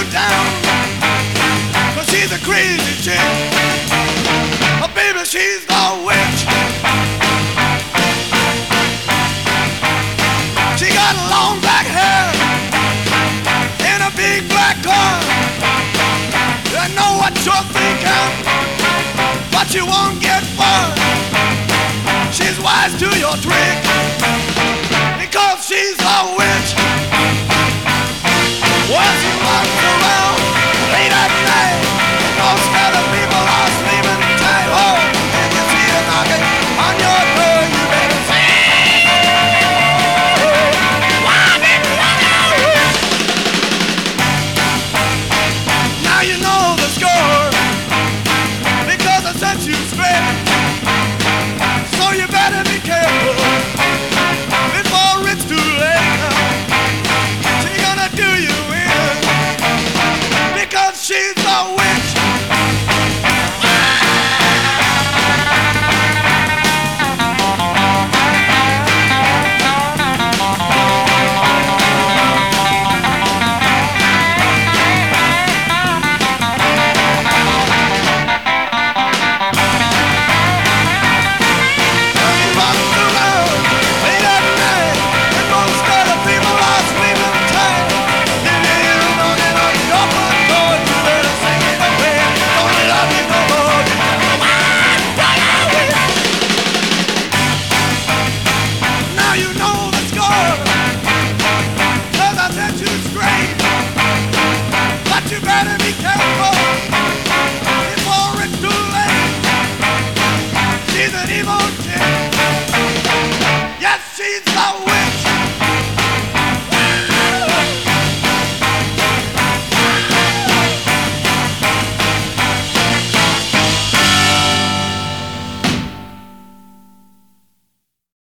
down. 'Cause she's a crazy chick. Oh, baby, she's the witch. She got long black hair in a big black car. I know what you're thinking, but you won't get far. She's wise to your trick, because she's a witch. Well, she walks around